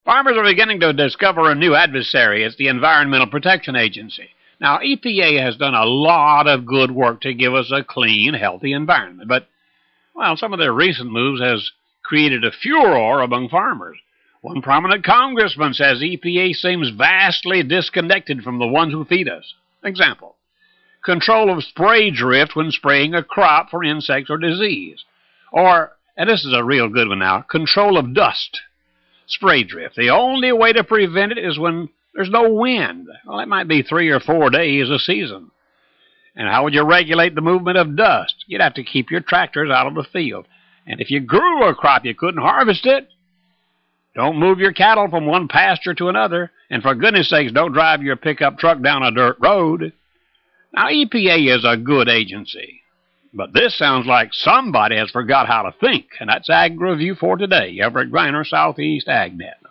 Farmers are beginning to discover a new adversary. It's the Environmental Protection Agency. Now, EPA has done a lot of good work to give us a clean, healthy environment, but, well, some of their recent moves has created a furor among farmers. One prominent congressman says EPA seems vastly disconnected from the ones who feed us. Example, control of spray drift when spraying a crop for insects or disease. Or, and this is a real good one now, control of dust. Spray drift. The only way to prevent it is when there's no wind. Well, that might be 3 or 4 days a season. And how would you regulate the movement of dust? You'd have to keep your tractors out of the field. And if you grew a crop, you couldn't harvest it. Don't move your cattle from one pasture to another. And for goodness sakes, don't drive your pickup truck down a dirt road. Now, EPA is a good agency. But this sounds like somebody has forgot how to think. And that's Ag Review for today. Everett Griner, Southeast AgNet.